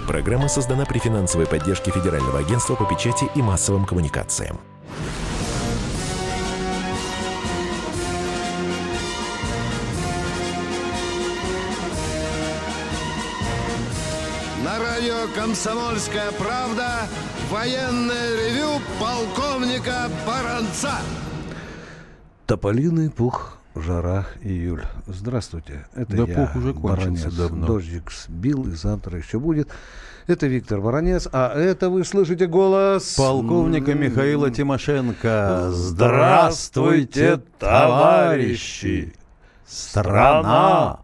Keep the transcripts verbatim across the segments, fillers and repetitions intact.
Программа создана при финансовой поддержке Федерального агентства по печати и массовым коммуникациям. На радио «Комсомольская правда» военное ревю полковника Баранца. Тополиный пух, жара, июль. Здравствуйте, это да я, пух уже кончился Баранец. давно. Дождик сбил, и завтра еще будет. Это Виктор Баранец, а это вы слышите голос... полковника Михаила Тимошенко. Здравствуйте, товарищи! Страна!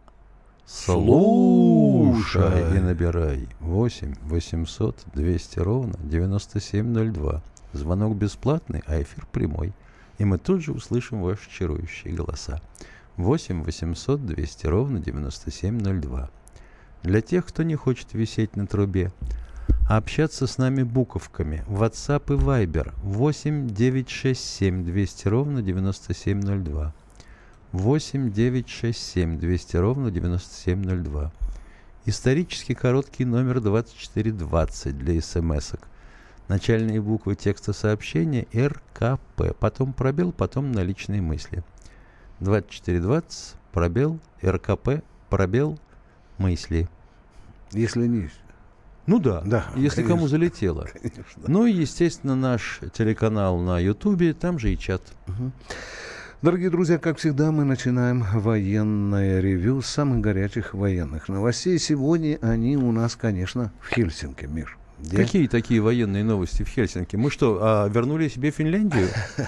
Слушай и набирай. восемь восемьсот двести ровно девяносто семь ноль два. Звонок бесплатный, а эфир прямой. И мы тут же услышим ваши чарующие голоса. восемь восемьсот двести ровно девяносто семь ноль два. Для тех, кто не хочет висеть на трубе, а общаться с нами буковками, WhatsApp и Viber восемь девятьсот шестьдесят семь двести ровно девяносто семь ноль два. восемь девятьсот шестьдесят семь двести ровно девяносто семь ноль два. Исторически короткий номер двадцать четыре двадцать для смс-ок. Начальные буквы текста сообщения эр ка пэ. Потом пробел, потом наличные мысли. двадцать четыре двадцать, пробел, эр ка пэ, пробел, мысли. Если не... Ну да, да если конечно, кому залетело. Конечно. Ну и, естественно, наш телеканал на Ютубе, там же и чат. Угу. Дорогие друзья, как всегда, мы начинаем военное ревью с самых горячих военных новостей. Сегодня они у нас, конечно, в Хельсинки, Миш. Где? Какие такие военные новости в Хельсинки? Мы что, а, вернули себе Финляндию?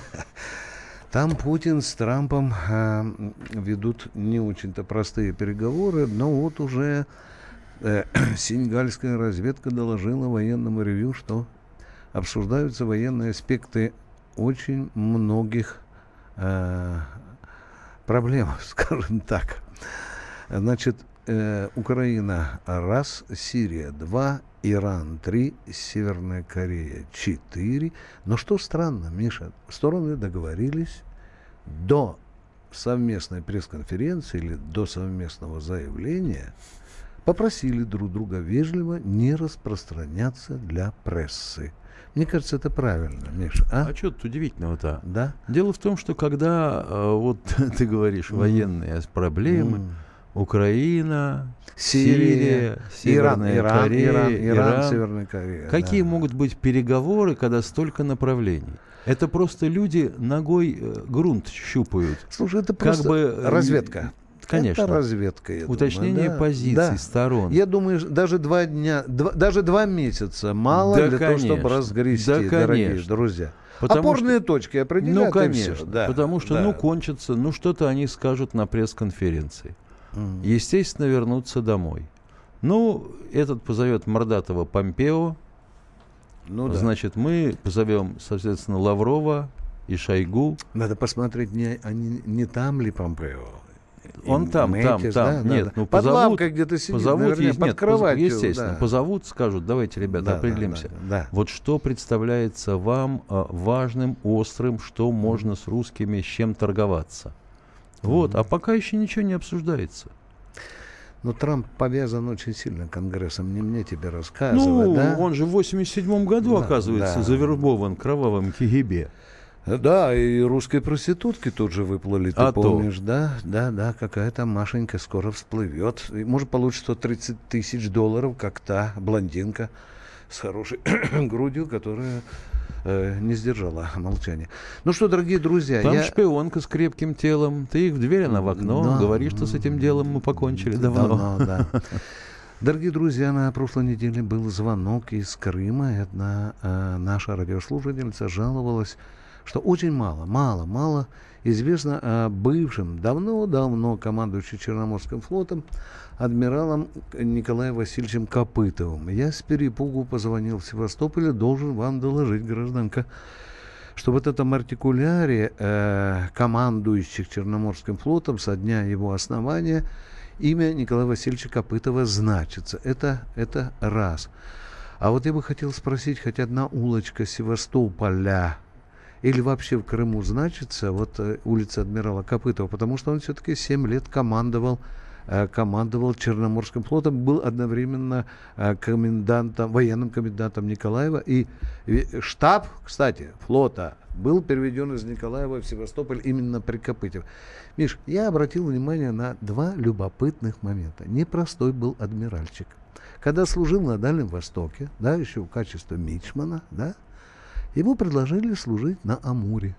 Там Путин с Трампом а, ведут не очень-то простые переговоры, но вот уже э, сенегальская разведка доложила военному ревью, что обсуждаются военные аспекты очень многих э, проблем, скажем так. Значит, э, Украина раз, Сирия два, Иран три, Северная Корея четыре. Но что странно, Миша, стороны договорились до совместной пресс-конференции или до совместного заявления, попросили друг друга вежливо не распространяться для прессы. Мне кажется, это правильно, Миша. А, а что тут удивительного-то? Да? Дело в том, что когда, э, вот ты говоришь, mm. военные проблемы, mm. Украина, Сирия, Сирия Северная Иран, Корея, Иран, Иран, Иран, Северная Корея. Какие да. могут быть переговоры, когда столько направлений? Это просто люди ногой э, грунт щупают. Слушай, это просто как бы, разведка. Конечно. Это разведка, я Уточнение думаю, да. позиций да. сторон. Я думаю, даже два дня, два, даже два месяца мало да, для конечно. того, чтобы разгрести, да, дорогие конечно. друзья. Потому Опорные что, точки определяют. Ну, конечно. Все. Да, потому что, да. ну, кончится, ну, что-то они скажут на пресс-конференции. Mm. Естественно, вернуться домой. Ну, этот позовет мордатого Помпео. Ну, да. Значит, мы позовем, соответственно, Лаврова и Шойгу. Надо посмотреть, не, они, не там ли Помпео. Он И там, Мэтис, там, да, там. да, Нет, да. ну, Под позовут, лавкой где-то сидит, позовут, наверное, есть, под нет, кроватью. Естественно, да. позовут, скажут, давайте, ребята, да, определимся. Да, да, да. Вот что представляется вам а, важным, острым, что mm-hmm. можно с русскими, с чем торговаться. Mm-hmm. Вот, а пока еще ничего не обсуждается. Но Трамп повязан очень сильно Конгрессом, не мне тебе рассказывать, ну, да? Он же в восемьдесят седьмом году, да, оказывается, да. завербован кровавым ка гэ бэ. Да, и русские проститутки тут же выплыли, ты а помнишь, то. да? Да, да, какая-то Машенька скоро всплывет. И, может, получит сто тридцать тысяч долларов, как та блондинка с хорошей грудью, которая э, не сдержала молчания. Ну что, дорогие друзья, Там я... шпионка с крепким телом. Ты их в дверь, она в окно. Да. Говори, что с этим делом мы покончили давно. давно да. Дорогие друзья, на прошлой неделе был звонок из Крыма. Одна э, наша радиослушательница жаловалась, что очень мало, мало, мало известно о бывшем, давно-давно командующем Черноморским флотом адмиралом Николаем Васильевичем Копытовым. Я с перепугу позвонил в Севастополь и должен вам доложить, гражданка, что вот этом артикуляре э, командующих Черноморским флотом со дня его основания имя Николая Васильевича Копытова значится. Это, это раз. А вот я бы хотел спросить, хоть одна улочка Севастополя или вообще в Крыму значится, вот улица адмирала Копытова, потому что он все-таки семь лет командовал э, командовал Черноморским флотом, был одновременно э, комендантом, военным комендантом Николаева. И, и штаб, кстати, флота был переведен из Николаева в Севастополь именно при Копытьеве. Миш, я обратил внимание на два любопытных момента. Непростой был адмиральчик. Когда служил на Дальнем Востоке, да, еще в качестве мичмана, да, ему предложили служить на Амуре.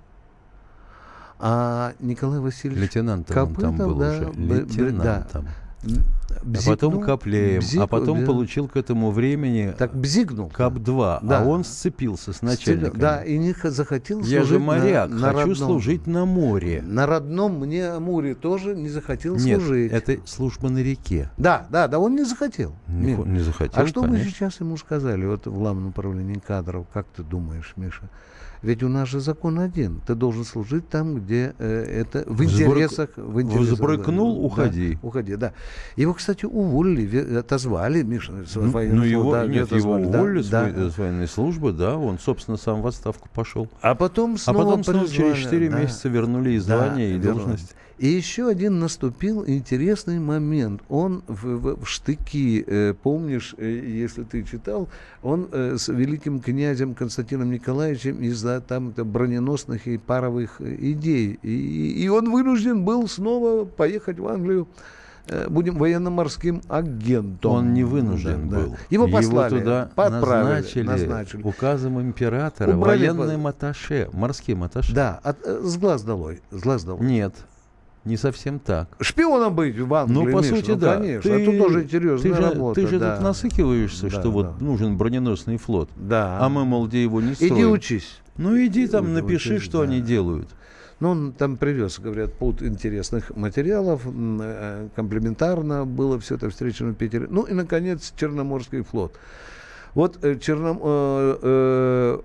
А Николай Васильевич лейтенантом Копытов, он там был да, уже. б- Лейтенантом. Да, а потом Коплеем, бзикнул, а потом да. получил к этому времени Так бзигнул. КАП-два, Да. а он сцепился с начальником. Да, и не х- захотел Я служить же моряк, на, на хочу родном. служить на море. На родном мне Амуре тоже не захотел Нет, служить. это служба на реке. Да, да, да, он не захотел. Не, Миш. хо- не захотел, А что бы конечно. сейчас ему сказали, вот в Главном управлении кадров, как ты думаешь, Миша? Ведь у нас же закон один. Ты должен служить там, где э, это в Взбрык- интересах... В интересах взбрыкнул, да, уходи. Да, уходи, да. Его, кстати, уволили, ве- отозвали, Миша. с Ну, военного ну, его, флота, нет, его отозвали, да, уволили с, да. вой- с военной службы, да, он, собственно, сам в отставку пошел. А потом А снова потом снова призвали, через четыре да. месяца вернули и Да, звание, и верно. должность. И еще один наступил интересный момент. Он в, в- в штыки, э, помнишь, э, если ты читал, он э, с великим князем Константином Николаевичем из-за там это, броненосных и паровых э, идей. И, и он вынужден был снова поехать в Англию, э, будем военно-морским агентом. Он не вынужден Да, да. был. Его послали, туда подправили, назначили, назначили. указом императора Убрали военным атташе, морским атташе. Да, от, э, с глаз долой, с глаз долой. Нет, не совсем так. Шпионом быть в Англии, Ну, по Миша, сути, ну, да. конечно. Ты, а тут тоже интересная ты же, работа. ты же да. тут насыкиваешься, Да, что вот да. нужен броненосный флот. Да. А мы, мол, где его не строим. Иди учись. Ну, иди там, Иди напиши, учись, что да. они делают. Ну, он там привез, говорят, пут интересных материалов, м, э, комплементарно было все это встречено в Питере. Ну и, наконец, Черноморский флот. Вот э, черном, э, э,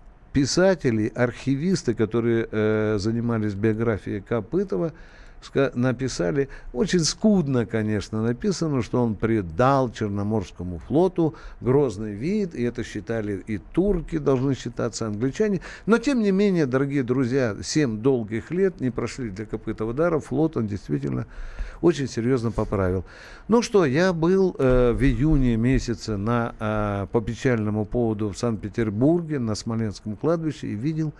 писатели, архивисты, которые э, занимались биографией Копытова, ска- написали, очень скудно, конечно, написано, что он придал Черноморскому флоту грозный вид, и это считали и турки, должны считаться англичане. Но, тем не менее, дорогие друзья, семь долгих лет не прошли для Копытова дара, флот он действительно очень серьезно поправил. Ну что, я был э, в июне месяце на, э, по печальному поводу в Санкт-Петербурге, на Смоленском кладбище, и видел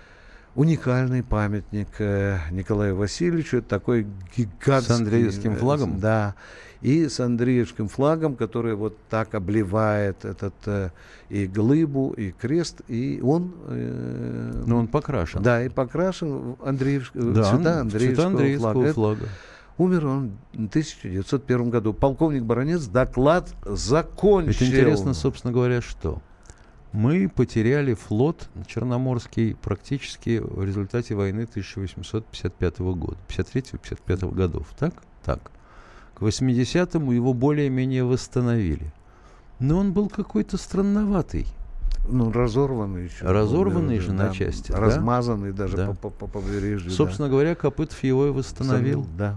уникальный памятник э, Николаю Васильевичу. Это такой гигантский... С Андреевским флагом? Э, да. И с Андреевским флагом, который вот так обливает этот э, и глыбу, и крест. И он... Э, Но он покрашен. да, и покрашен в Андреевск... Да, цвета он- Андреевского, цвета Андреевского флага. флага. Умер он в тысяча девятьсот первом году. Полковник Баранец доклад закончил. Ведь интересно, собственно говоря, что мы потеряли флот Черноморский практически в результате войны тысяча восемьсот пятьдесят пятого года, пятьдесят третьего пятьдесят пятого годов, так? Так. К восьмидесятому его более-менее восстановили. Но он был какой-то странноватый. Ну, разорванный еще. Разорванный же да, на части, да? Размазанный даже Да. по, по, по побережью. Собственно говоря, Копытов его и восстановил. Да.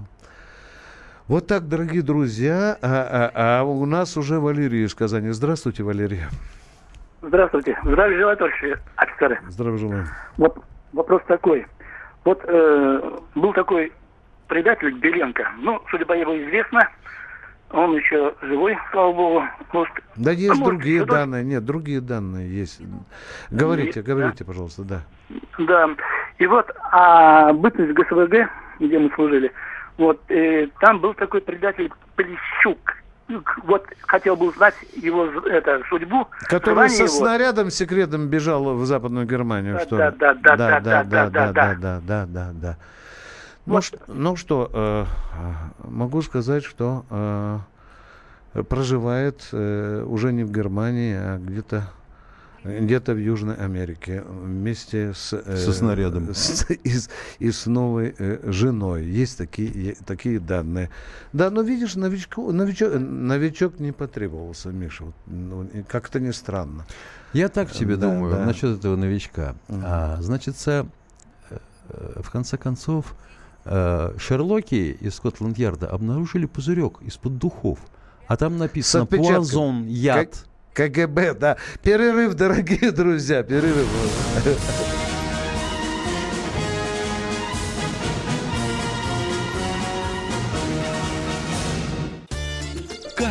Вот так, дорогие друзья. А, а- а у нас уже Валерий из Казани. Здравствуйте, Валерий. Здравствуйте. Здравия желаю, товарищи офицеры. Здравия желаю. Вот вопрос такой. Вот э, был такой предатель Беленко. Ну, судьба его известна. Он еще живой, слава богу. Может, Да есть а может, другие что-то- данные. Нет, другие данные есть. Говорите, Есть, говорите, пожалуйста, да. Да. И вот, а бытность ГСВГ, где мы служили, вот, э, там был такой предатель Плещук. Вот хотел бы узнать его з- это, судьбу. Который звание со его. снарядом секретным бежал в Западную Германию, Да, что да, ли? да, да, да, да, да, да, да, да, да, да, да, да, да. Ну, Вот. ш- ну что, э, могу сказать, что э, проживает э, уже не в Германии, а где-то где-то в Южной Америке вместе с, э, Со снарядом. с- и, с, и с новой э, женой. Есть такие, е- такие данные. Да, но видишь, новичку, новичок, новичок не потребовался, Миша. Вот, ну, и как-то не странно. Я так себе Да, думаю да. насчет этого новичка. Мгм. А, значит, э, э, в конце концов, э, Шерлоки из Скотланд-Ярда обнаружили пузырек из-под духов. А там написано отпечатком. «Пуазон, яд». КГБ, да. Перерыв, дорогие друзья, перерыв.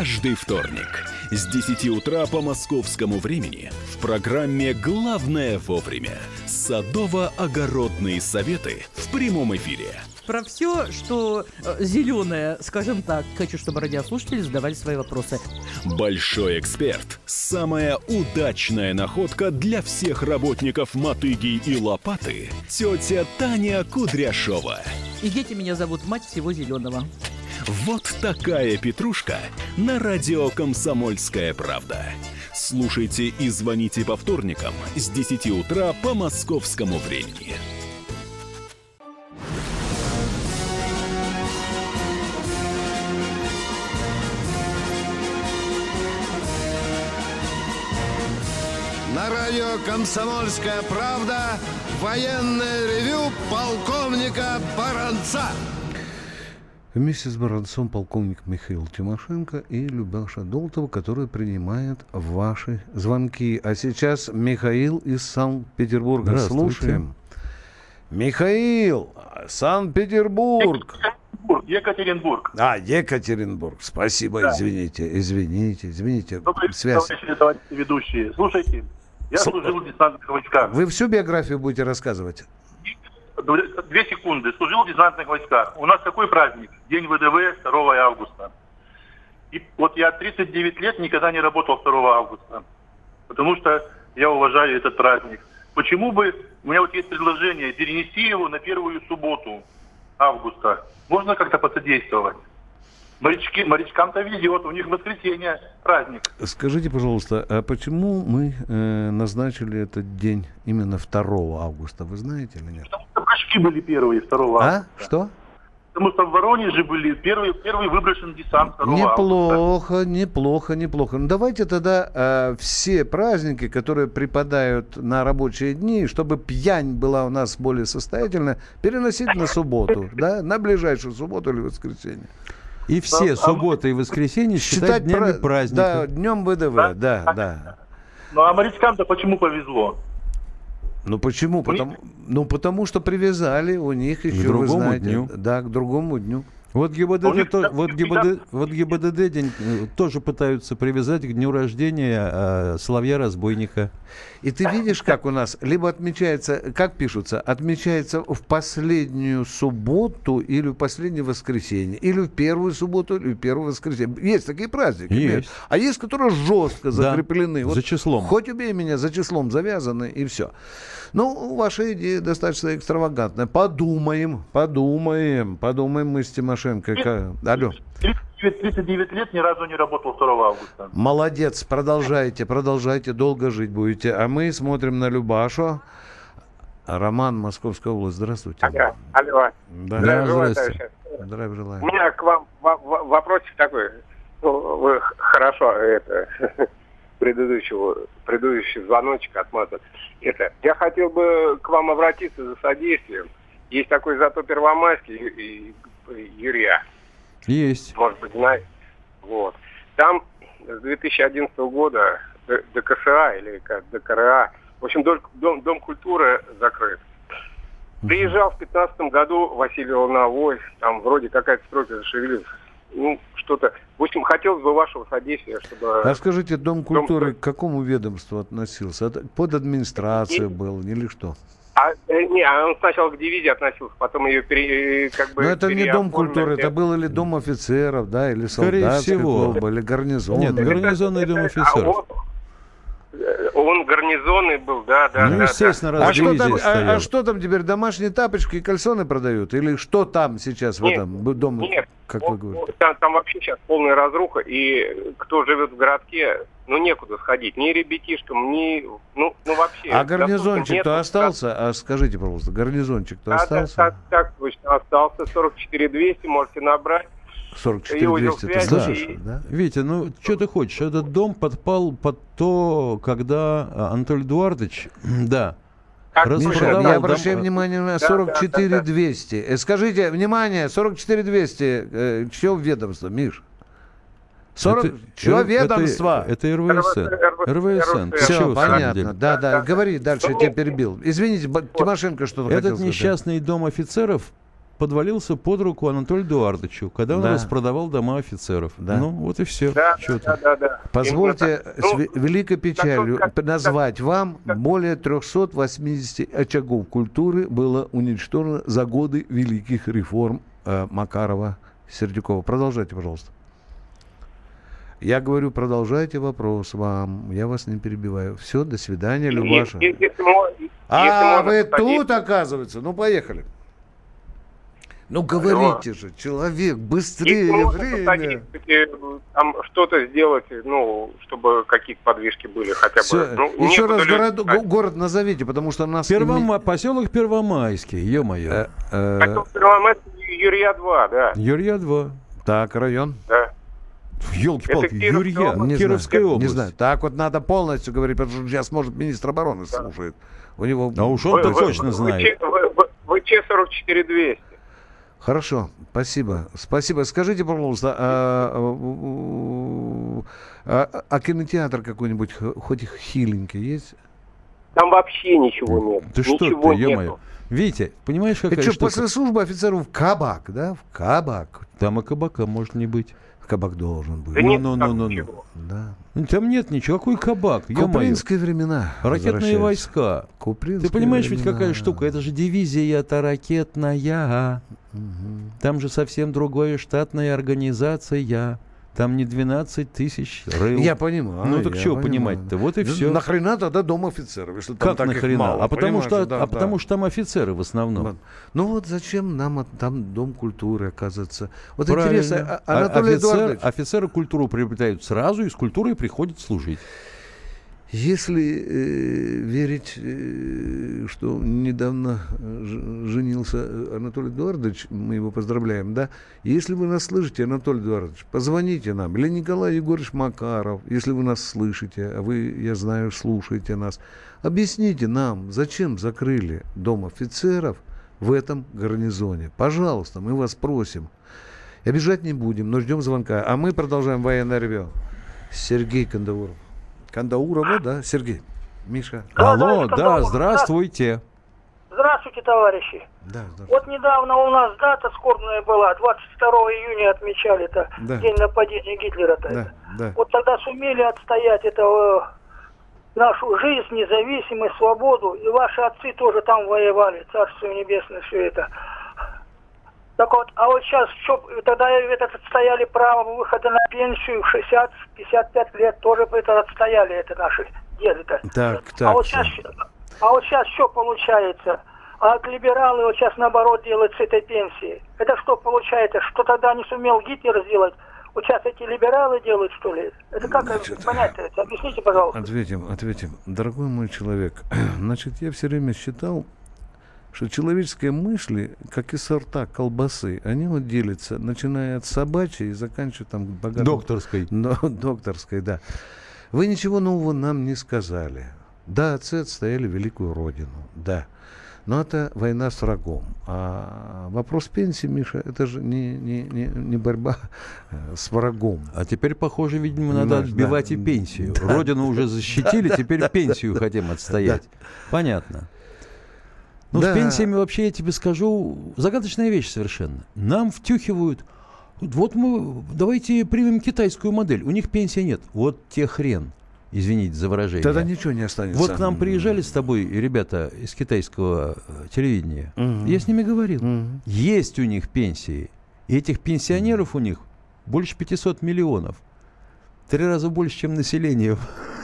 каждый вторник с десяти утра по московскому времени в программе «Главное вовремя» садово-огородные советы в прямом эфире. Про все, что э, зеленое, скажем так. Хочу, чтобы радиослушатели задавали свои вопросы. Большой эксперт. Самая удачная находка для всех работников мотыги и лопаты. Тетя Таня Кудряшова. И дети меня зовут мать всего зеленого. Вот такая петрушка на радио «Комсомольская правда». Слушайте и звоните по вторникам с десяти утра по московскому времени. На радио «Комсомольская правда» военное ревю полковника Баранца. Вместе с Баранцом полковник Михаил Тимошенко и Любаша Долтова, который принимает ваши звонки. А сейчас Михаил из Санкт-Петербурга. Слушаем. Михаил, Санкт-Петербург. Екатеринбург. А, Екатеринбург. Спасибо, да. извините, извините, извините. Добрый Связь. вечер, товарищи ведущие. Слушайте, я С... служил в десантных войсках. Вы всю биографию будете рассказывать? Две секунды. Служил в десантных войсках. У нас такой праздник. День ВДВ второго августа. И вот я тридцать девять лет никогда не работал второго августа. Потому что я уважаю этот праздник. Почему бы... У меня вот есть предложение перенести его на первую субботу августа. Можно как-то посодействовать? Морячки, морячкам-то везет, у них воскресенье праздник. Скажите, пожалуйста, а почему мы э, назначили этот день именно второго августа? Вы знаете или нет? Потому что прыжки были первые второго августа. А? Что? Потому что в Воронеже были первый, первый выброшен десант второго неплохо, августа. Неплохо, неплохо. Ну давайте тогда э, все праздники, которые припадают на рабочие дни, чтобы пьянь была у нас более состоятельная, переносить на субботу, да, на ближайшую субботу или воскресенье. И все субботы и воскресенья считать, считать днями про... праздника. Да, днем ВДВ, да, да. да. Ну а морячкам-то почему повезло? Ну почему? Потому, ну потому что привязали у них еще, к вы знаете, дню. Да, к другому дню. Вот ГИБДД, то, вот ГИБДД, вот ГИБДД день тоже пытаются привязать к дню рождения э, соловья-разбойника. И ты видишь, как у нас либо отмечается, как пишутся, отмечается в последнюю субботу или в последнее воскресенье, или в первую субботу, или в первое воскресенье. Есть такие праздники. Есть. А есть, которые жестко закреплены. Да, вот за числом. Хоть убей меня, за числом завязаны, и все. Ну, ваша идея достаточно экстравагантная. Подумаем, подумаем, подумаем мы с Тимошенко. Алло. тридцать девять лет ни разу не работал второго августа. Молодец, продолжайте, продолжайте, долго жить будете. А мы смотрим на Любашу. Роман, Московская область, здравствуйте. Алло, алло. Да, да, здравствуйте. Здравия желаю. У меня к вам вопросик такой. Ну, вы хорошо это предыдущего, предыдущий звоночек отмазали. Это, я хотел бы к вам обратиться за содействием. Есть такой зато Первомайский и, и Юрия. Есть. Может быть, знаете. Вот. Там с две тысячи одиннадцатого года ДКША или как ДКРА, в общем, дом, дом культуры закрыт. Приезжал в пятнадцатом году Василий Лановой, там вроде какая-то стройка зашевелилась. Ну, что-то. В общем, хотелось бы вашего содействия, чтобы... А скажите, Дом культуры дом... к какому ведомству относился? Под администрацией и... был или что? А, э, не, он сначала к дивизии относился, потом ее пере, как бы... Но это не Дом культуры, это был или Дом офицеров, да, или солдатский клуб, или гарнизон. Нет, гарнизонный Дом офицеров. Он гарнизонный был, да, да. Ну, да, естественно, да. раз а, что там, а, а что там теперь, домашние тапочки и кальсоны продают? Или что там сейчас нет, в этом доме, нет, как он, вы говорите? Там, там вообще сейчас полная разруха, и кто живет в городке, ну, некуда сходить, ни ребятишкам, ни, ну, ну вообще. А гарнизончик-то остался? А скажите, пожалуйста, гарнизончик-то да, остался? Так, так, точно, остался, сорок четыре двести, можете набрать. сорок четыре двести, ты слышишь? И... Да? Витя, ну что ты хочешь? Этот дом подпал под то, когда Анатолий Эдуардович, да, Миша, я обращаю дом... внимание на сорок четыре двести. Да, да, да. Скажите, внимание, сорок четыре двести, э, чье ведомство, Миш? сорок... Это, чье это, ведомство? Это, это РВСН. РВСН. Все, понятно. Да, да, говори дальше, я тебя перебил. Извините, Тимошенко что-то хотел сказать. Этот сказать. несчастный дом офицеров подвалился под руку Анатолию Эдуардовичу, когда он Да. распродавал дома офицеров. Да. Ну, вот и все. Да, Чё да, там? да, да. Позвольте Именно с так. ве- великой печалью как- как- назвать вам, более триста восемьдесят очагов культуры было уничтожено за годы великих реформ э, Макарова, Сердюкова. Продолжайте, пожалуйста. Я говорю, продолжайте вопрос вам. Я вас не перебиваю. Все, до свидания, И- Любаша. и- если мо- если А, можно вы посадить- тут, оказывается. Ну, поехали. Ну, говорите же, человек, быстрее, Если можно время. посадить, кстати, там что-то сделать, ну, чтобы какие-то подвижки были хотя бы. Всё. Ну, Еще некуда раз люди город, писать. го- город назовите, потому что нас... Первома... Поселок Первомайский, ё-моё. Э, э, Хотел Первомайский, Юрия два, да. Юрья два. Так, район. да. Елки-палки, Это Кировская Юрья, область. Кировская знаю, область. Не знаю. Так вот надо полностью говорить, потому что сейчас, может, министр обороны слушает. У него... А уж он-то Вы- точно вы- знает. вы- вы- вы Че сорок четыре двести. Хорошо, спасибо. Спасибо. Скажите, пожалуйста, а, а, а- а кинотеатр какой-нибудь, х- хоть и хиленький, есть? Там вообще ничего нет. Ты что Ничего ты, ё-моё. нету. Витя, понимаешь, какая Это что, штука? после службы офицеров в кабак, да? В кабак. Там и кабака может не быть. Кабак должен быть. Да Ну, нет ну, там ну, ну, ничего. Да. Ну, там нет ничего. Какой кабак? Ё-моё. Купринские времена. Ракетные возвращаются. войска. Купринские Ты понимаешь, ведь времена. какая штука? Это же дивизия-то ракетная. Мгм. Там же совсем другая штатная организация. Там не двенадцать тысяч рыл. Я понимаю. Ну так я что понимаю. понимать-то? Вот и Да все. Нахрена тогда дом офицеров, если там Как таких нахрена? мало? А потому Понимаешь, что, да, а да. потому что там офицеры в основном. Вот. Ну вот зачем нам от- там дом культуры, оказывается? Вот Правильно. интересно, а- А- Анатолий офицер- Эдуардович, офицеры культуру приобретают сразу и с культурой приходят служить. если э, верить, э, что недавно э, ж- женился Анатолий Эдуардович, мы его поздравляем, да? Если вы нас слышите, Анатолий Эдуардович, позвоните нам. Или Николай Егорович Макаров, если вы нас слышите, а вы, я знаю, слушаете нас. Объясните нам, зачем закрыли дом офицеров в этом гарнизоне. Пожалуйста, мы вас просим. И обижать не будем, но ждем звонка. А мы продолжаем военное ревю. Сергей Кандауров. Кандаурова, да, Сергей? Миша? Алло, товарищ да, Кандалов. здравствуйте. Здравствуйте, товарищи. Да, да. Вот недавно у нас дата скорбная была, двадцать второго июня отмечали-то, Да. день нападения Гитлера-то. Да, это. да. Вот тогда сумели отстоять это, э, нашу жизнь, независимость, свободу, и ваши отцы тоже там воевали, Царство Небесное, все это. Так вот, а вот сейчас, что, тогда этот отстояли право выхода на пенсию в шестьдесят-пятьдесят пять лет, тоже это отстояли, это наши деды-то. Так, а, так. вот сейчас, а вот сейчас что получается? А от либералы вот сейчас наоборот делают с этой пенсией. Это что получается? Что тогда не сумел Гитлер сделать? Вот сейчас эти либералы делают, что ли? Это как понять-то это? Объясните, пожалуйста. Ответим, ответим. Дорогой мой человек, значит, я все время считал, что человеческие мысли, как и сорта колбасы, они вот делятся, начиная от собачьей и заканчивая там богатой... Докторской. Но, докторской, да. Вы ничего нового нам не сказали. Да, отцы отстояли великую родину, да. Но это война с врагом. А вопрос пенсии, Миша, это же не, не, не, не борьба э, с врагом. А теперь, похоже, видимо, надо Понимаешь, отбивать да. и пенсию. Да. Родину уже защитили, Да, теперь да, пенсию да, хотим отстоять. Понятно. Ну, Да. с пенсиями вообще, я тебе скажу, загадочная вещь совершенно. Нам втюхивают, вот мы, давайте примем китайскую модель, у них пенсии нет. Вот те хрен, извините за выражение. Тогда ничего не останется. Вот к нам приезжали с тобой ребята из китайского э, телевидения. Мгм. Я с ними говорил. Мгм. Есть у них пенсии. И этих пенсионеров у них больше пятисот миллионов. Три раза больше, чем население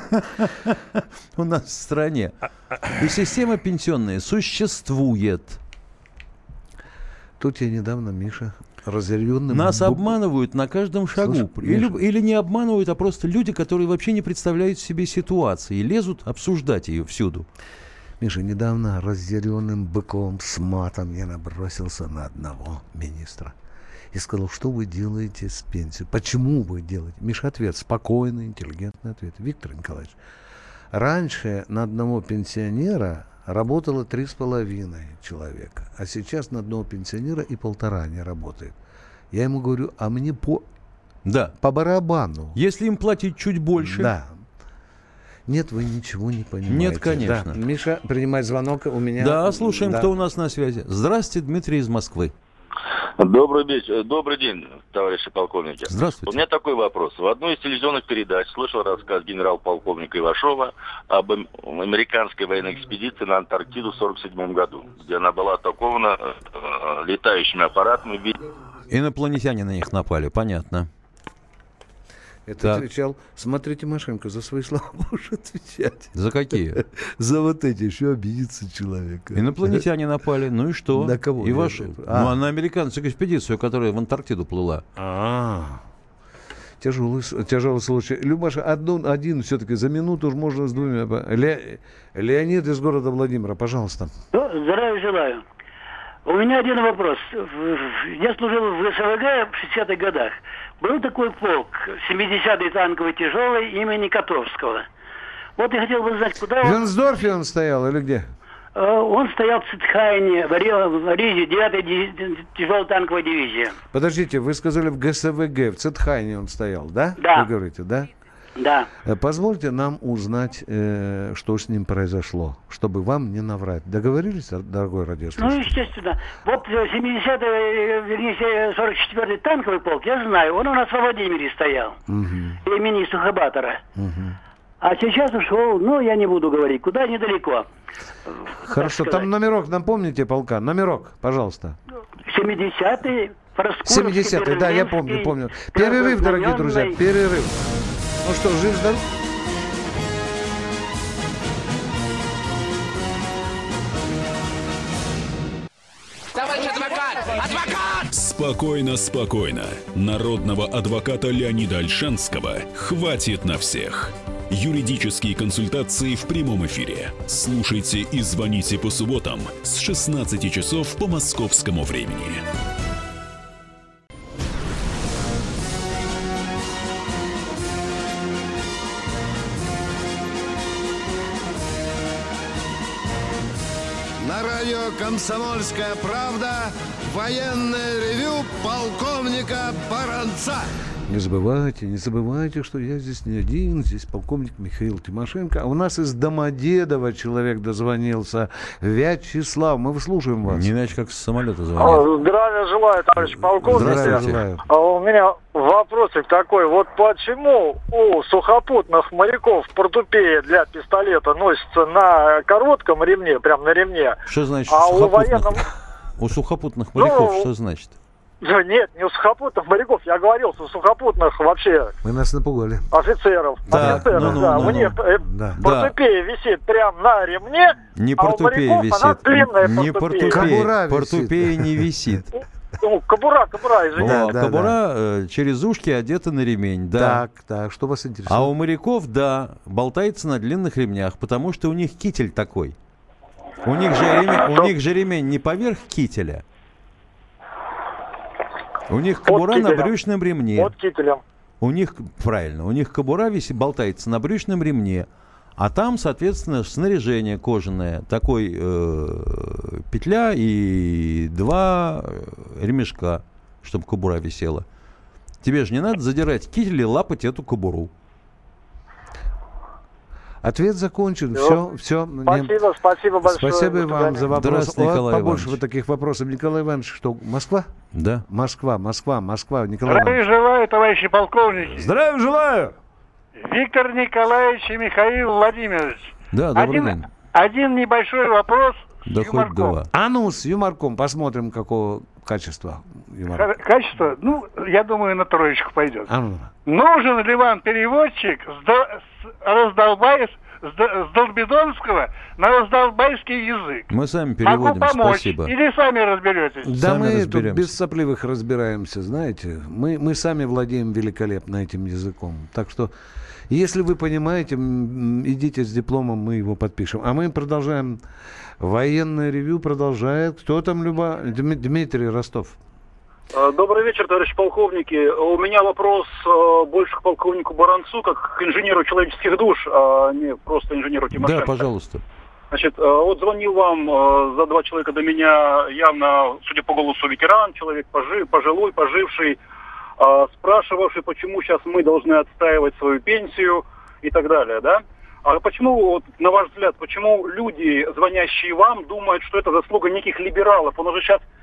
у нас в стране. И система пенсионная существует. Тут я недавно, Миша, разъяренным... Нас бу- обманывают на каждом шагу. Слушай, или, Миша. или не обманывают, а просто люди, которые вообще не представляют себе ситуации и лезут обсуждать ее всюду. Миша, недавно разъяренным быком с матом я набросился на одного министра. И сказал, что вы делаете с пенсией? Почему вы делаете? Миша, ответ, спокойный, интеллигентный ответ. Виктор Николаевич, раньше на одного пенсионера работало три с половиной человека, а сейчас на одного пенсионера и полтора не работает. Я ему говорю, а мне по, Да. по барабану. Если им платить чуть больше, Да. Нет, вы ничего не понимаете. Нет, конечно. Да. Миша, принимай звонок у меня. Да, слушаем, Да. кто у нас на связи. Здравствуйте, Дмитрий из Москвы. Добрый вечер, добрый день, товарищи полковники. Здравствуйте. У меня такой вопрос. В одной из телевизионных передач слышал рассказ генерал-полковника Ивашова об американской военной экспедиции на Антарктиду в сорок седьмом году, где она была атакована э, летающими аппаратами. Инопланетяне на них напали, понятно. Это так. отвечал, смотри, Тимошенко, за свои слова будешь отвечать. За какие? За вот эти, еще обидится человек. Инопланетяне напали, ну и что? На кого? И вашу. А. Ну, а на американскую экспедицию, которая в Антарктиду плыла. А. Тяжелый, тяжелый случай. Любаша, одну, один все-таки за минуту уж можно с двумя. Ле, Леонид из города Владимира, пожалуйста. Здравия желаю. У меня один вопрос. Я служил в ГСВГ в шестидесятых годах. Был такой полк, семидесятый танковый тяжелый имени Котовского. Вот я хотел бы знать, куда В он... Венсдорфе он стоял или где? Он стоял в Цитхайне, в Аризе, девятой тяжелой танковой дивизии. Подождите, вы сказали в ГСВГ, в Цитхайне он стоял, да? Да. Вы говорите, да? Да. Позвольте нам узнать, э, что с ним произошло, чтобы вам не наврать. Договорились, дорогой радиослушатель? Ну, естественно. Вот семидесятый, вернее, сорок четвёртый танковый полк, я знаю, он у нас во Владимире стоял, угу. имени Сухобатора. Угу. А сейчас ушел, ну, я не буду говорить, куда, недалеко. Хорошо, там номерок, напомните, полка, номерок, пожалуйста. семидесятый, семидесятый, да, я помню, помню. Перерыв, дорогие друзья, перерыв. Ну что, жив-здоров? Товарищ адвокат! Адвокат! Спокойно, спокойно. Народного адвоката Леонида Ольшанского хватит на всех. Юридические консультации в прямом эфире. Слушайте и звоните по субботам с шестнадцати часов по московскому времени. На радио «Комсомольская правда» военное ревю полковника Баранца. Не забывайте, не забывайте, что я здесь не один, здесь полковник Михаил Тимошенко. А у нас из Домодедова человек дозвонился. Вячеслав, мы слушаем вас. Не иначе, как с самолета звонят. Здравия желаю, товарищ полковник. Здравия желаю. А у меня вопросик такой. Вот почему у сухопутных моряков портупея для пистолета носится на коротком ремне, прям на ремне? Что значит а у у военных... У сухопутных моряков ну, что значит? Да нет, не у сухопутных моряков, я говорил, у сухопутных вообще... Вы нас напугали. Офицеров. Да, офицеров, ну, ну, да. ну, у них э, да. портупея висит прям на ремне, не а у портупея моряков висит. она длинная Не портупея. портупея, портупея не висит. Ну, кобура, кобура, извините. О, да, кобура да. э, через ушки одета на ремень, да. Так, так, что вас интересует? А у моряков, да, болтается на длинных ремнях, потому что у них китель такой. У них же ремень, у них же ремень не поверх кителя. У них кобура на брючном ремне. Под кителем. У них, правильно, у них кобура висит, болтается на брючном ремне, а там, соответственно, снаряжение кожаное, такой э, петля и два ремешка, чтобы кобура висела. Тебе же не надо задирать китель и лапать эту кобуру. Ответ закончен. Все, все. Спасибо, спасибо большое. Спасибо вам за вопрос. Здравствуйте, Николай Побольше Иванович. вот таких вопросов. Николай Иванович, что, Москва? Да. Москва, Москва, Москва. Николай Здравия Иванович. желаю, товарищи полковники. Здравия желаю. Виктор Николаевич и Михаил Владимирович. Да, добрый один, день. один небольшой вопрос. Да хоть два. А ну, с юморком посмотрим, какого качества юмора. Качество, ну, я думаю, на троечку пойдет. А ну. Нужен ли вам переводчик с, до, с, раздолбай, с, до, с долбидонского на раздолбайский язык? Мы сами Могу переводим, помочь. спасибо. Или сами разберетесь? Да, Сами мы разберемся. тут без сопливых разбираемся, знаете. Мы, мы сами владеем великолепно этим языком. Так что, если вы понимаете, м, идите с дипломом, мы его подпишем. А мы продолжаем. Военное ревью продолжает. Кто там, Люба? Дми- Дмитрий Ростов. Добрый вечер, товарищи полковники. У меня вопрос э, больше к полковнику Баранцу, как к инженеру человеческих душ, а не просто инженеру Тимошенко. Да, пожалуйста. Значит, э, вот звонил вам э, за два человека до меня, явно, судя по голосу, ветеран, человек пожи, пожилой, поживший, э, спрашивавший, почему сейчас мы должны отстаивать свою пенсию и так далее, да? А почему, вот, на ваш взгляд, почему люди, звонящие вам, думают, что это заслуга неких либералов? Он уже сейчас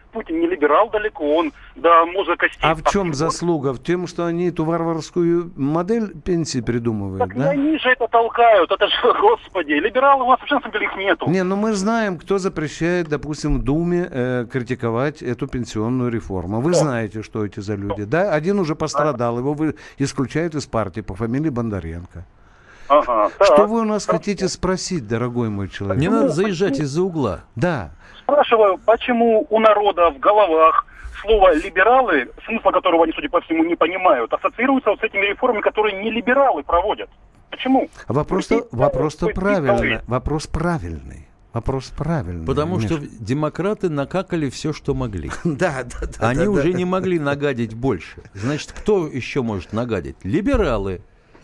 Путин не либерал далеко, он до мозга костей. А в чем заслуга? В том, что они эту варварскую модель пенсии придумывают, Так да? и они же это толкают, это же, господи, либералы у нас вообще на самом деле их нету. Не, ну мы знаем, кто запрещает, допустим, в Думе э, критиковать эту пенсионную реформу. Вы знаете, что эти за люди, да? Один уже пострадал, его вы исключают из партии по фамилии Бондаренко. Ага, Что так. вы у нас хотите спросить, дорогой мой человек? Не надо заезжать из-за угла. Да. Спрашиваю, почему у народа в головах слово «либералы», смысла которого они, судя по всему, не понимают, ассоциируется вот с этими реформами, которые не либералы проводят. Почему? Вопрос-то, вопрос-то правильный. Вопрос правильный. Вопрос правильный. Потому Миша. что демократы накакали все, что могли. Да, да, да. Они да, уже да. не могли нагадить больше. Значит, кто еще может нагадить? Либералы.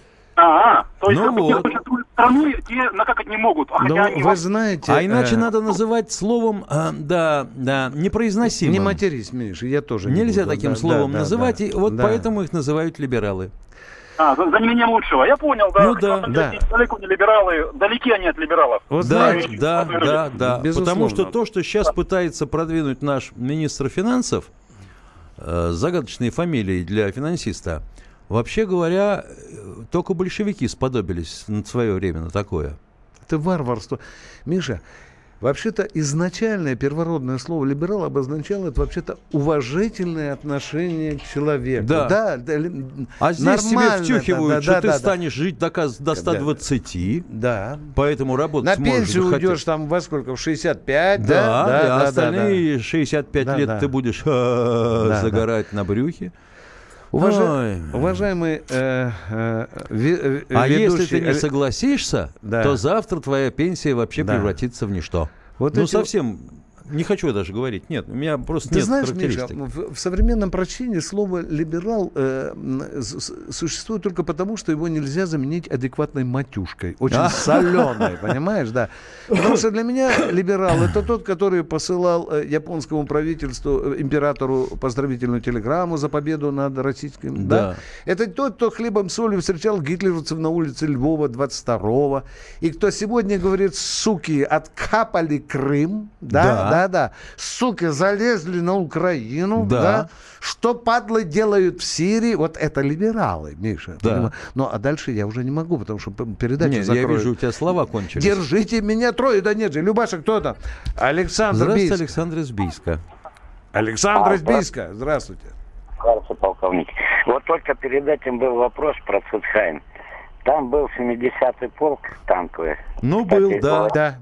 А, то есть Ну как бы те, вот. кто строят страну, те накакать не могут. А хотя Ну, они вы вам- знаете... А иначе э, надо называть словом, а, да, да, непроизносимым. Не матерись, Миша, я тоже не Нельзя буду. таким Да, словом да, называть, да, и вот да. поэтому их называют либералы. А, за, за неимением лучшего. Я понял, да. Ну Хотя, да, на самом деле, да. далеко не либералы, далеки они от либералов. Вот Да, знаете, да, да, да. Безусловно. Потому что то, что сейчас пытается продвинуть наш министр финансов, э, загадочные фамилии для финансиста, вообще говоря, э, только большевики сподобились в свое время на такое. это варварство. Миша, вообще-то изначальное первородное слово «либерал» обозначало это вообще-то уважительное отношение к человеку. Да. Да, да, А здесь нормально, тебе втюхивают, да, что да, ты да, да. станешь жить до, каз- до ста двадцати, Да. поэтому работать На сможешь пенсию захотеть. уйдешь там во сколько? В шестьдесят пять, Да, да? да, да, а да, остальные шестьдесят пять Да, лет да. ты будешь Да, да. загорать на брюхе. Уважа- Ой. Уважаемый э, э, ве- А если ведущий, ты не э, согласишься, Да. то завтра твоя пенсия вообще Да. превратится в ничто. Вот ну, эти- совсем, не хочу даже говорить. Нет, у меня просто Ты нет знаешь, Миша, характеристик. в, в современном прочтении слово «либерал» э, м, с- с- существует только потому, что его нельзя заменить адекватной матюшкой, очень А. соленой, понимаешь, да. Потому что для меня либерал — это тот, который посылал э, японскому правительству, э, императору поздравительную телеграмму за победу над российским, да. Да. Это тот, кто хлебом солью встречал гитлеровцев на улице Львова двадцать второго, и кто сегодня говорит: суки, откапали Крым, да, Да. да, да, суки, залезли на Украину, Да. да. Что падлы делают в Сирии? Вот это либералы, Миша. Да. Понимаешь? Ну, а дальше я уже не могу, потому что п- передачу Нет, я закроют. вижу, у тебя слова кончились. Держите меня трое. Да нет же, Любаша, кто там? Александр Здравствуйте, Бийск. Александр из Бийска. Александр А, из Бийска. Здравствуйте. Товарищ полковник. Вот только перед этим был вопрос про Цутхайн. Там был семидесятый полк танковый. Ну, был, Кстати, да. вот Да.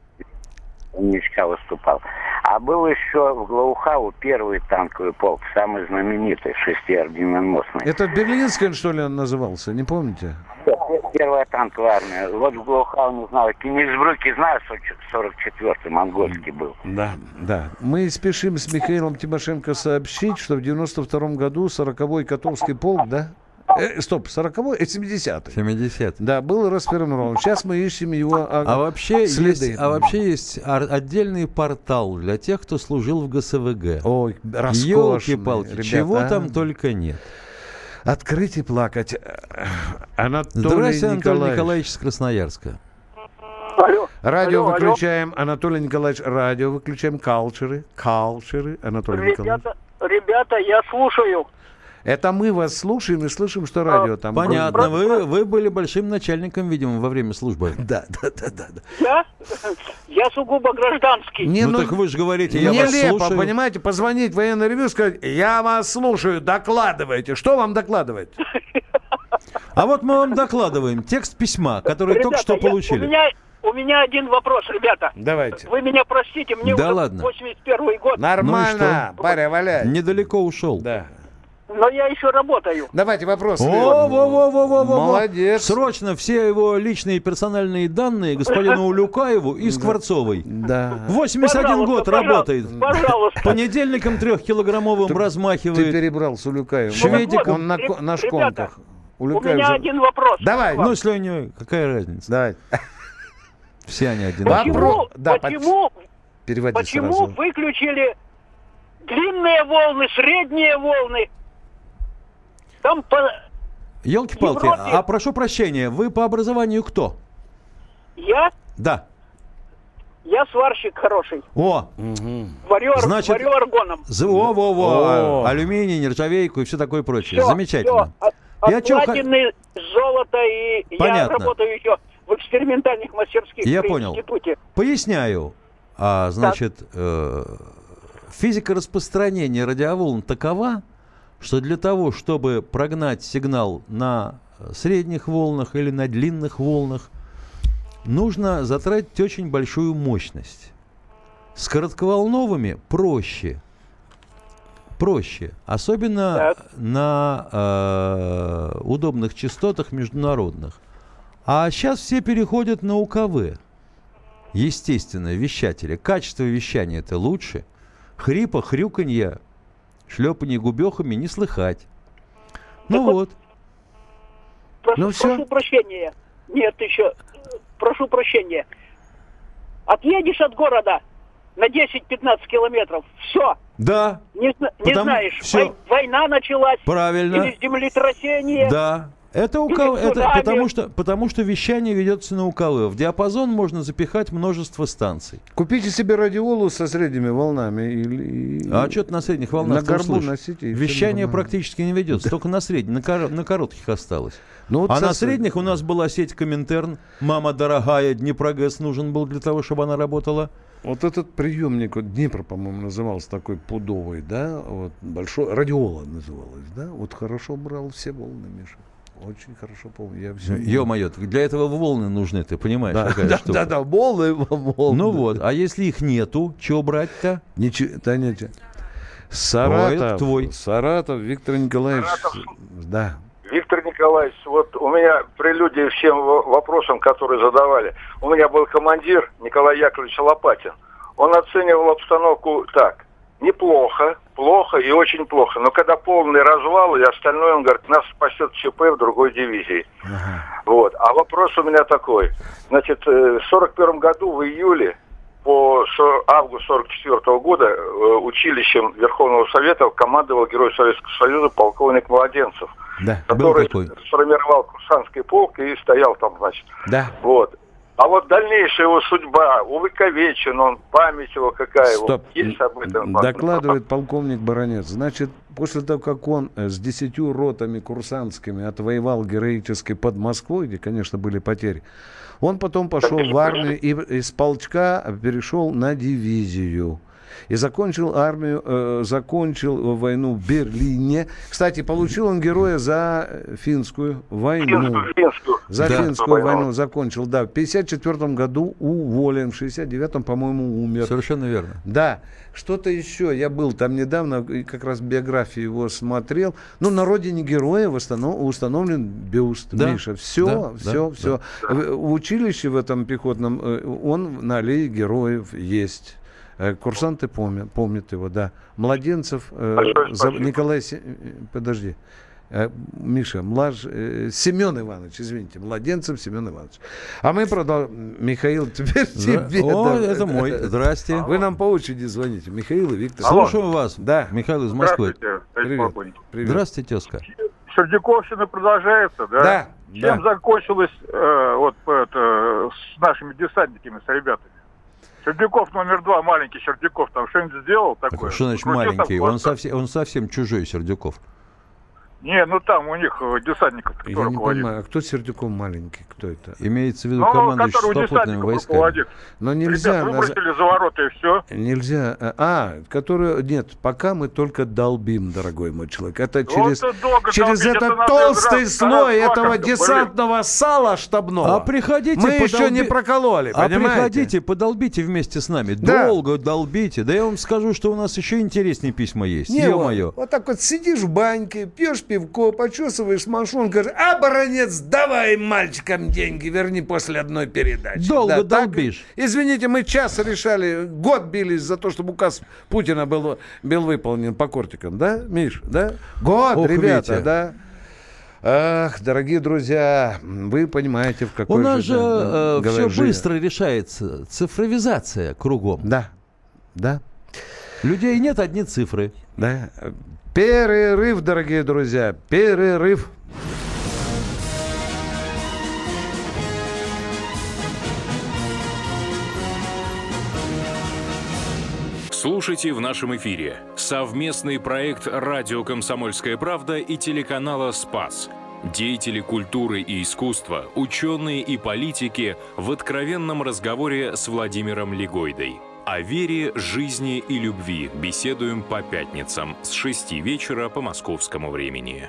Мишка выступал. А был еще в Глаухау первый танковый полк, самый знаменитый, шестиординоносный. Это Берлинский, что ли, он назывался? Не помните? Первая танковая армия. Вот в Глаухау, не знаю, Кенигсбрюке, знаю, сорок четвёртый монгольский был. Да, да. Мы спешим с Михаилом Тимошенко сообщить, что в девяносто втором году сороковой Котовский полк, да? Э, стоп, сороковой? Это семидесятый. семидесятый. Да, был расформирован. Сейчас мы ищем его а, А вообще, следы. есть, а вообще есть ар- отдельный портал для тех, кто служил в ГСВГ. Ой, роскошный, Ёлки-палки, ребята, чего а? там только нет. Открыть и плакать. Анатолий Здравствуйте, Анатолий Николаевич. Николаевич из Красноярска. Алло. Радио алло, выключаем. Анатолий Николаевич, радио выключаем. Калчеры. Калчеры. Анатолий Николаевич. Ребята, ребята, я слушаю. Это мы вас слушаем и слышим, что радио там. Понятно, вы, вы были большим начальником, видимо, во время службы. Да, да, да, да. да. Я? Я сугубо гражданский. Не, ну, ну, так вы же говорите, я вас Нелепо, слушаю. понимаете, позвонить в военное ревью и сказать: я вас слушаю, докладывайте. Что вам докладывать? А вот мы вам докладываем текст письма, который только Ребята, что я- получили. У меня, у меня один вопрос, ребята. Давайте. Вы меня простите, мне Да уже ладно. восемьдесят первый год, Нормально, Ну паря, валяй. Недалеко ушел. Да. но я еще работаю. Давайте вопрос. О, во, во, во, во, во. Молодец. Срочно все его личные персональные данные господину Улюкаеву и Скворцовой. Да. восемьдесят один Пожалуйста, год пожалуйста, работает. Пожалуйста. Понедельником трехкилограммовым Ты размахивает. перебрал с Улюкаевым. Шведиком. Он на, ко- на Ребята, шконках. У Улюкаев меня же- один вопрос. Давай. Ну, если у него какая разница? Давай. Все они одинаковые. Почему, Вопро- да, почему, Переводи почему сразу. выключили длинные волны, средние волны? Там по... Елки-палки, Европе- а прошу прощения, вы по образованию кто? Я Да. Я сварщик хороший. О! Варю, Значит, варю аргоном. Во-во-во! Алюминий, нержавейку и все такое прочее. Всё, Замечательно. всё. От, Я от чё, платины, золото и я Понятно. работаю еще в экспериментальных мастерских Я при понял. институте. Поясняю. А, значит, э, физика распространения радиоволн такова, что для того, чтобы прогнать сигнал на средних волнах или на длинных волнах, нужно затратить очень большую мощность. С коротковолновыми проще. Проще. Особенно так. на э, удобных частотах международных. А сейчас все переходят на УКВ. Естественно, вещатели. Качество вещания это лучше. Хрипа, хрюканья, шлепанье губехами не слыхать. Ну так вот. Прошу, ну прошу все. прощения. Нет, еще. Прошу прощения. Отъедешь от города на десять-пятнадцать километров. Все. Да. Не, не Потому... знаешь, Всё. вой, война началась. Правильно. Или землетрясение. Да. Это, УКВ, это потому, что, потому что вещание ведется на УКВ. В диапазон можно запихать множество станций. Купите себе радиолу со средними волнами. Или... А что ты на средних волнах на горбу носите? Вещание практически не ведется. Только на средних, на, кор- на коротких осталось. Ну, вот а со... на средних у нас была сеть Коминтерн. Мама дорогая, Днепрогэс нужен был для того, чтобы она работала. Вот этот приемник, вот Днепр, по-моему, назывался такой пудовый, да, вот большой, радиола называлась, да, вот хорошо брал все волны, Миша. Очень хорошо помню. Я все... Ё-моё, для этого волны нужны, ты понимаешь, да, какая да, штука. Да, да, волны, волны. Ну вот, а если их нету, чего брать-то? Ничего, да, ничего. Саратов, Ой, твой. Саратов, Виктор Николаевич. Саратов. Да. Виктор Николаевич, вот у меня прелюдия всем вопросам, которые задавали. У меня был командир Николай Яковлевич Лопатин. Он оценивал обстановку так. Неплохо, плохо и очень плохо. Но когда полный развал и остальное, он говорит, нас спасет ЧП в другой дивизии. Ага. Вот. А вопрос у меня такой. Значит, в сорок первом году в июле по август сорок четвёртого года училищем Верховного Совета командовал Герой Советского Союза полковник Младенцев, да, который сформировал курсантский полк и стоял там, значит. Да. Вот. А вот дальнейшая его судьба, увековечен он, память его какая. Стоп. Вот, есть об этом? Докладывает полковник Баранец. Значит, после того, как он с десятью ротами курсантскими отвоевал героически под Москвой, где, конечно, были потери, он потом пошел в армию и из полчка перешел на дивизию. И закончил армию, э, закончил войну в Берлине. Кстати, получил он героя за финскую войну. Финскую, финскую. За да. финскую войну. войну закончил, да. В пятьдесят четвёртом году уволен, в шестьдесят девятом, по-моему, умер. Совершенно верно. Да. Что-то еще. Я был там недавно, и как раз биографию его смотрел. Ну, на родине героя установлен бюст, да. Миша. Все, да, все, да, все. Да. В училище в этом пехотном, он на аллее героев есть. Курсанты помнят, помнят его, да. Младенцев, э, за, Николай, Се, подожди, э, Миша, млаж, э, Семен Иванович, извините, Младенцев Семен Иванович. А мы продолжаем. Михаил, теперь Здра... тебе. О, да. это мой, здрасте. Вы нам по очереди звоните, Михаил и Виктор. Слушаю вас, да. Михаил из Москвы. Здравствуйте, Привет. Привет. Здравствуйте, тезка. Сердюковщина продолжается, да? Да. Чем да. закончилось э, вот это, с нашими десантниками, с ребятами? Сердюков номер два, маленький Сердюков, там что-нибудь сделал такое? Так, что значит Крутил маленький? Там, он, совсем, он совсем чужой, Сердюков. Не, ну там у них десантников, кто Я не руководит. понимаю, а кто Сердюков маленький? Кто это? Имеется в виду ну, командующий сухопутными войсками. Руководит. Но нельзя... Ребят, выбросили за ворота и все. Нельзя. А, который... Нет, пока мы только долбим, дорогой мой человек. Это через, через долбить, этот это толстый раз, слой раз, этого раз, десантного сала штабного. А приходите, мы подолби... еще не прокололи, а понимаете? приходите, подолбите вместе с нами. Да. Долго долбите. Да я вам скажу, что у нас еще интереснее письма есть. Не, Ё-моё. вот, вот так вот сидишь в баньке, пьешь пивко, почесываешь машину, говоришь, а, баронец, давай мальчикам деньги, верни после одной передачи. Долго да, долбишь. Так, извините, мы час решали, год бились за то, чтобы указ Путина был, был выполнен по кортикам, да, Миш, да? Год, Ох, ребята, Витя. да? Ах, дорогие друзья, вы понимаете, в какой У нас же... же да, э, все жи- быстро решается. Цифровизация кругом. Да, да. Людей нет, одни цифры. Да. Перерыв, дорогие друзья, перерыв. Слушайте в нашем эфире совместный проект «Радио Комсомольская правда» и телеканала «Спас». Деятели культуры и искусства, ученые и политики в откровенном разговоре с Владимиром Легойдой. О вере, жизни и любви беседуем по пятницам с шести вечера по московскому времени.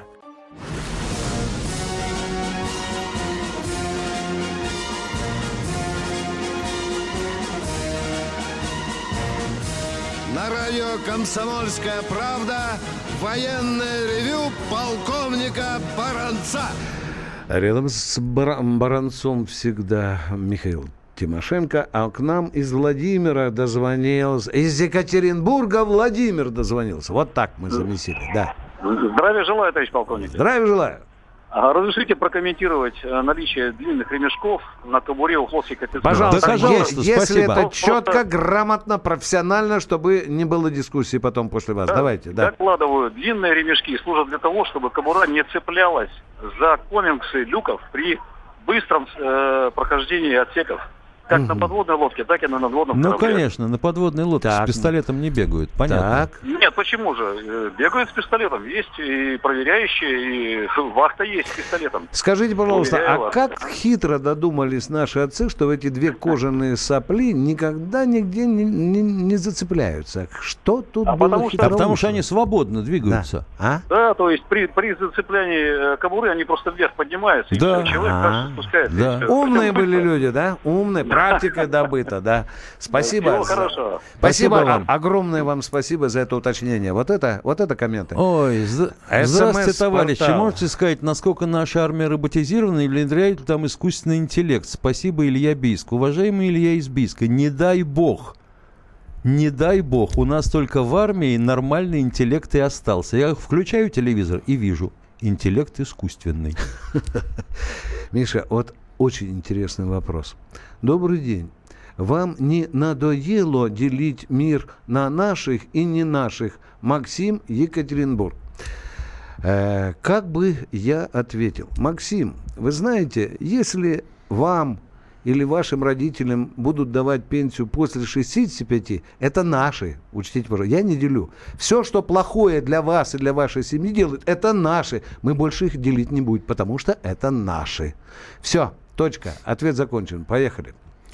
На радио «Комсомольская правда» военное ревю полковника Баранца. Рядом с Бар- Баранцом всегда Михаил Тимошенко, а к нам из Владимира дозвонился, из Екатеринбурга Владимир дозвонился. Вот так мы замесили, да. Здравия желаю, товарищ полковник. Здравия желаю. Разрешите прокомментировать наличие длинных ремешков на кобуре у хлопчика офицера? Пожалуйста, да, пожалуйста, е- если это Просто... четко, грамотно, профессионально, чтобы не было дискуссии потом после вас. Да, давайте, да. Докладываю, длинные ремешки служат для того, чтобы кобура не цеплялась за комингсы люков при быстром э, прохождении отсеков. Как угу. на подводной лодке, так и на надводном Ну, корабле. конечно, на подводной лодке так. с пистолетом не бегают, понятно. Так. Нет, почему же? Бегают с пистолетом. Есть и проверяющие, и вахта есть с пистолетом. Скажите, пожалуйста, Проверяю а вас. как хитро додумались наши отцы, что эти две кожаные сопли никогда нигде не, не, не зацепляются? Что тут а было потому хитро? А потому что они свободно двигаются. Да, а? Да, то есть при, при зацеплянии кобуры они просто вверх поднимаются, и да. все, человек А-а-а. дальше спускается. Да. И все. Умные Причем были быстро. люди, да? Умные, практика добыта, да. Спасибо. Всего хорошего. Спасибо, Спасибо вам. огромное вам спасибо за это уточнение. Вот это, вот это комменты. Ой, зд- здравствуйте, товарищи. портал. Можете сказать, насколько наша армия роботизирована или внедряет там искусственный интеллект? Спасибо, Илья Бийск. Уважаемый Илья из Бийска, не дай бог, не дай бог, у нас только в армии нормальный интеллект и остался. Я включаю телевизор и вижу, интеллект искусственный. Миша, вот очень интересный вопрос. Добрый день. Вам не надоело делить мир на наших и не наших? Максим, Екатеринбург. Э, как бы я ответил? Максим, вы знаете, если вам или вашим родителям будут давать пенсию после шестидесяти пяти, это наши. Учтите, пожалуйста, я не делю. Все, что плохое для вас и для вашей семьи делают, это наши. Мы больше их делить не будем, потому что это наши. Все, точка. Ответ закончен. Поехали.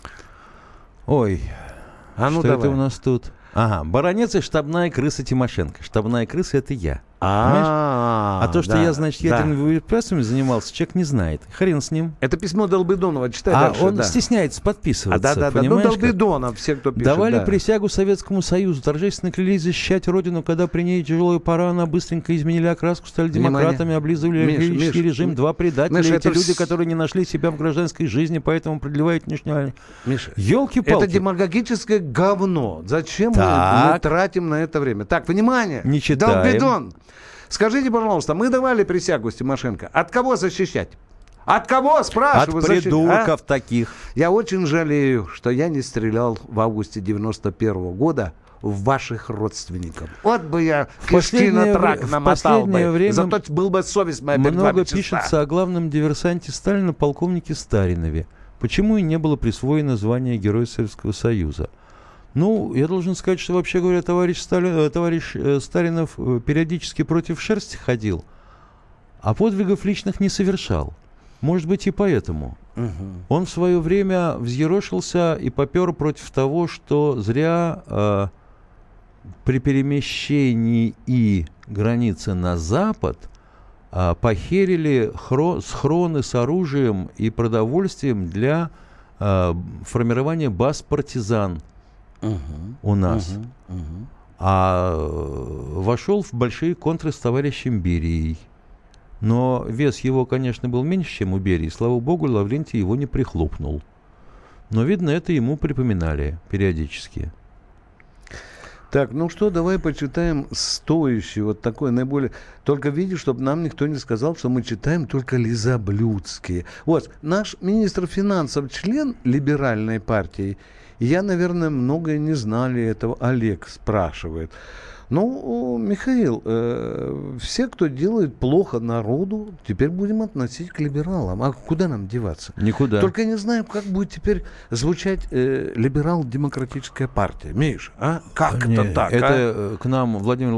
Ой, а ну что давай. это у нас тут? Ага, баронец и штабная крыса Тимошенко. Штабная крыса — это я. А, а то, что да, я, значит, ядерными боеприпасами занимался, человек не знает. Хрен с ним. Это письмо Долбидонова, читай а дальше. он да. стесняется подписываться. А, да, да, да, ну Долбидонов, все, кто пишет. Давали да. присягу Советскому Союзу, торжественно клялись защищать Родину, когда при ней тяжелая пора, она быстренько изменили окраску, стали демократами, Внимание. облизывали Миш, олигархический Миш, режим. Два предателя, Миш, эти это люди, вс... которые не нашли себя в гражданской жизни, поэтому продлевают внешнюю... Миша, Ёлки-палки. это демагогическое говно. Зачем мы, мы тратим на это время? Так, внимание. Не читаем. Долбидон. Скажите, пожалуйста, мы давали присягу с Тимошенко. От кого защищать? От кого, спрашиваю? От придурков а? таких. Я очень жалею, что я не стрелял в августе девяносто первого года в ваших родственников. Вот бы я кишки на трак намотал бы. Время Зато был бы совесть моя перед вами много чиста. пишется о главном диверсанте Сталина, полковнике Старинове. Почему и не было присвоено звание Героя Советского Союза? Ну, я должен сказать, что, вообще говоря, товарищ, Сталин, товарищ э, Старинов э, периодически против шерсти ходил, а подвигов личных не совершал. Может быть, и поэтому. Угу. Он в свое время взъерошился и попер против того, что зря э, при перемещении и границы на запад э, похерили хро- схроны с оружием и продовольствием для э, формирования баз партизан. Uh-huh, у нас. Uh-huh, uh-huh. А вошел в большие контры с товарищем Берией. Но вес его, конечно, был меньше, чем у Берии. Слава богу, Лаврентий его не прихлопнул. Но, видно, это ему припоминали периодически. Так, ну что, давай почитаем стоящий, вот такой наиболее... Только видишь, чтобы нам никто не сказал, что мы читаем только лизоблюдские. Вот, наш министр финансов, член либеральной партии, я, наверное, многое не знали этого, Олег спрашивает. Ну, Михаил, э, все, кто делает плохо народу, теперь будем относить к либералам. А куда нам деваться? Никуда. Только не знаю, как будет теперь звучать э, либерал-демократическая партия. Миш, а? Как Не, это так? Это а? к нам Владимир...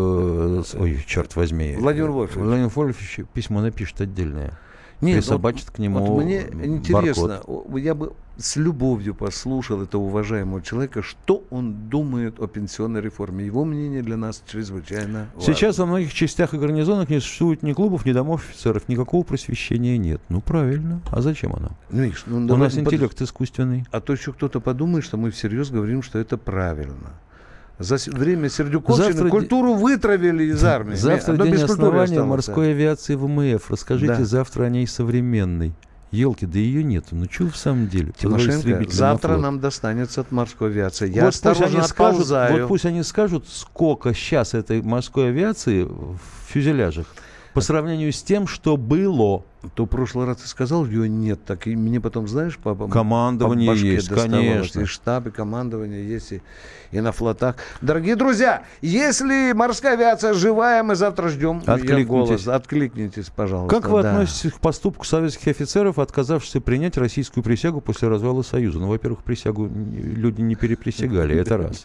Э, ой, черт возьми. Владимир Вольфович. Владимир Вольфович письмо напишет отдельное. Нет, присобачит вот, к нему вот мне интересно, баркод. Я бы с любовью послушал этого уважаемого человека, что он думает о пенсионной реформе. Его мнение для нас чрезвычайно важно. Сейчас во многих частях и гарнизонах не существует ни клубов, ни домов офицеров, никакого просвещения нет. Ну, правильно. А зачем оно? Миш, ну, У нас под... интеллект искусственный. А то еще кто-то подумает, что мы всерьез говорим, что это правильно. За время Сердюковщины завтра культуру вытравили из армии. Завтра день основания морской авиации ВМФ. Расскажите да. завтра о ней современной. Елки, да ее нету. Ну, что в самом деле? Тимошенко, завтра нам достанется от морской авиации. Я вот осторожно пусть они отползаю. Скажут, вот пусть они скажут, сколько сейчас этой морской авиации в фюзеляжах по сравнению с тем, что было. То в прошлый раз ты сказал, ее нет. Так и мне потом, знаешь, по, командование по есть, конечно. И штабы, командование есть, и, и на флотах. Дорогие друзья, если морская авиация живая, мы завтра ждем ее голос. Откликнитесь, пожалуйста. Как вы да. относитесь к поступку советских офицеров, отказавшихся принять российскую присягу после развала Союза? Ну, во-первых, присягу люди не переприсягали, это раз.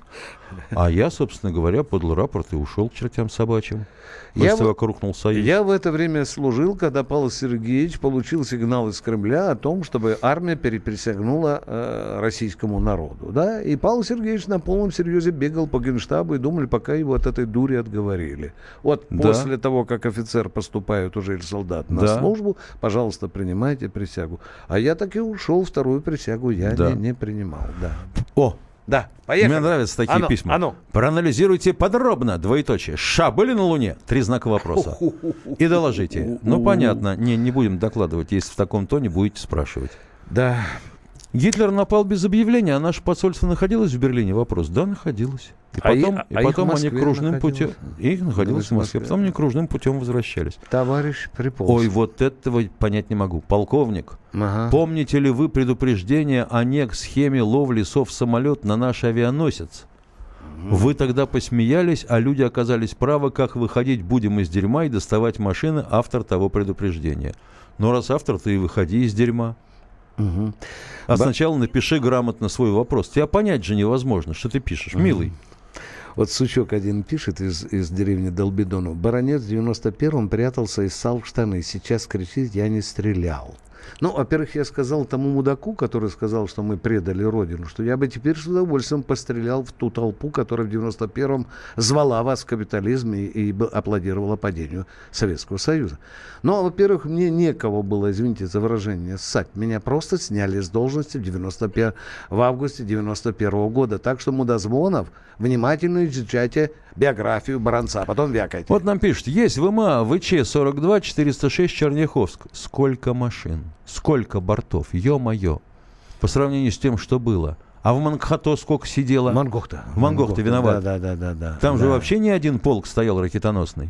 А я, собственно говоря, подал рапорт и ушел к чертям собачьим. Я, в, рухнул Союз. я в это время служил, когда Павел Сергеевич получил сигнал из Кремля о том, чтобы армия переприсягнула э, российскому народу. Да? И Павел Сергеевич на полном серьезе бегал по Генштабу и думали, пока его от этой дури отговорили. Вот да. после того, как офицер поступает уже или солдат на да. службу, пожалуйста, принимайте присягу. А я так и ушел, вторую присягу я да. не, не принимал. Да. О! Да, поехали. Мне нравятся такие оно, письма. Оно. Проанализируйте подробно, двоеточие. Ша были на Луне? Три знака вопроса. И доложите. Ну, понятно, не, не будем докладывать, если в таком тоне будете спрашивать. Да. Гитлер напал без объявления, а наше посольство находилось в Берлине? Вопрос. Да, находилось. И потом, а и потом а они кружным путем... Их находилось в Москве, потом они кружным путем возвращались. Товарищ приполз. Ой, вот этого понять не могу. Полковник, ага. помните ли вы предупреждение о нек-схеме ловли сов-самолет на наш авианосец? Угу. Вы тогда посмеялись, а люди оказались правы, как выходить будем из дерьма и доставать машины, автор того предупреждения. Но раз автор, ты и выходи из дерьма. Угу. А Б... сначала напиши грамотно свой вопрос. Тебя понять же невозможно, что ты пишешь, угу. милый. Вот сучок один пишет из, из деревни Долбидонов. Баронец в девяносто первом прятался и ссал в штаны. Сейчас кричит, я не стрелял. Ну, во-первых, я сказал тому мудаку, который сказал, что мы предали Родину, что я бы теперь с удовольствием пострелял в ту толпу, которая в девяносто первом звала вас в капитализм и, и аплодировала падению Советского Союза. Но, во-первых, мне некого было, извините за выражение, ссать. Меня просто сняли с должности в, девяносто первом, в августе девяносто первого года. Так что, мудозвонов, внимательно изучайте биографию Баранца, а потом вякайте. Вот нам пишут, есть ВМА, ВЧ сорок два четыреста шесть Черняховск. Сколько машин? Сколько бортов? Ё-моё. По сравнению с тем, что было. А в Мангхато сколько сидело? Мангохта. В Мангохте виноват. Да, да, да, да. Там да. же вообще не один полк стоял ракетоносный.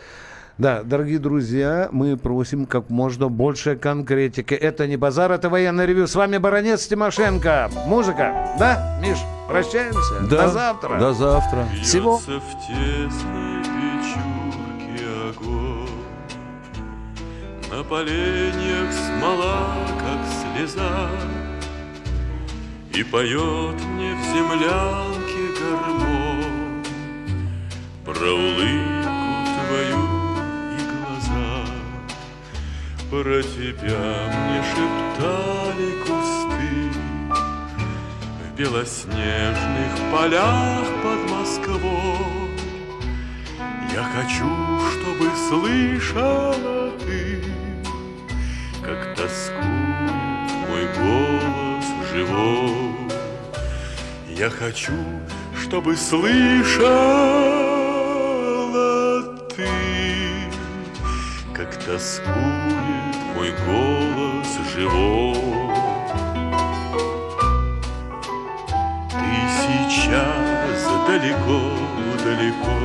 Да, дорогие друзья, мы просим как можно больше конкретики. Это не базар, это военное ревью. С вами Баронец Тимошенко. Музыка, да, Миш? Прощаемся. Да, до завтра. До завтра. Всего. В тесной печурке огонь, на поленьях смола, как слеза, и поет мне в землянке гармонь про улыбку твою. Про тебя мне шептали кусты в белоснежных полях под Москвой. Я хочу, чтобы слышала ты, как тоскует мой голос живой. Я хочу, чтобы слышала ты, как тоскует мой голос живой. Ты сейчас далеко-далеко,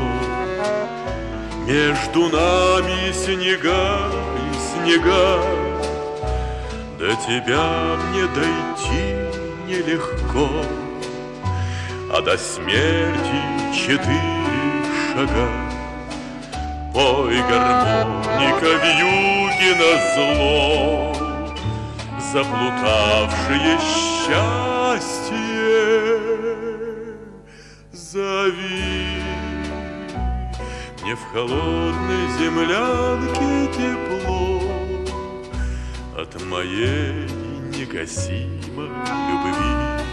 между нами снега и снега. До тебя мне дойти нелегко, а до смерти четыре шагах. Пой, гармоника, вьюги назло, заплутавшее счастье. Зови, мне в холодной землянке тепло от моей негасимой любви.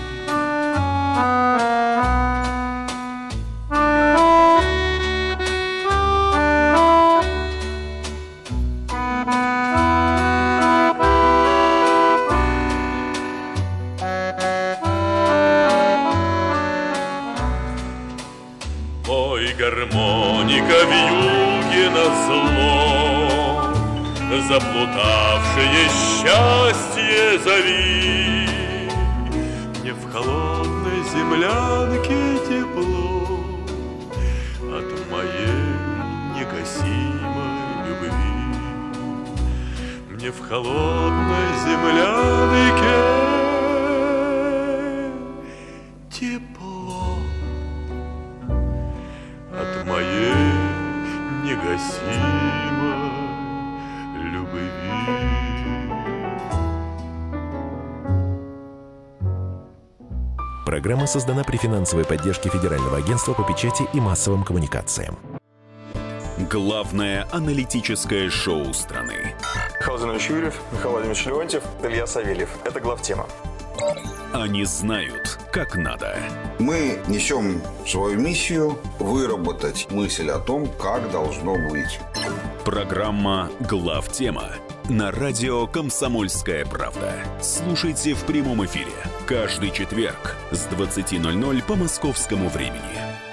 Гармоника вьюги назло, заплутавшее счастье зови. Мне в холодной землянке тепло от моей негасимой любви. Мне в холодной землянке тепло от моей негасимой любви. Программа создана при финансовой поддержке Федерального агентства по печати и массовым коммуникациям. Главное аналитическое шоу страны. Михаил Владимирович Юрьев, Михаил Владимирович Леонтьев, Илья Савельев. Это главтема. Они знают, как надо. Мы несем свою миссию выработать мысль о том, как должно быть. Программа «Главтема» на радио «Комсомольская правда». Слушайте в прямом эфире каждый четверг с двадцати ноль-ноль по московскому времени.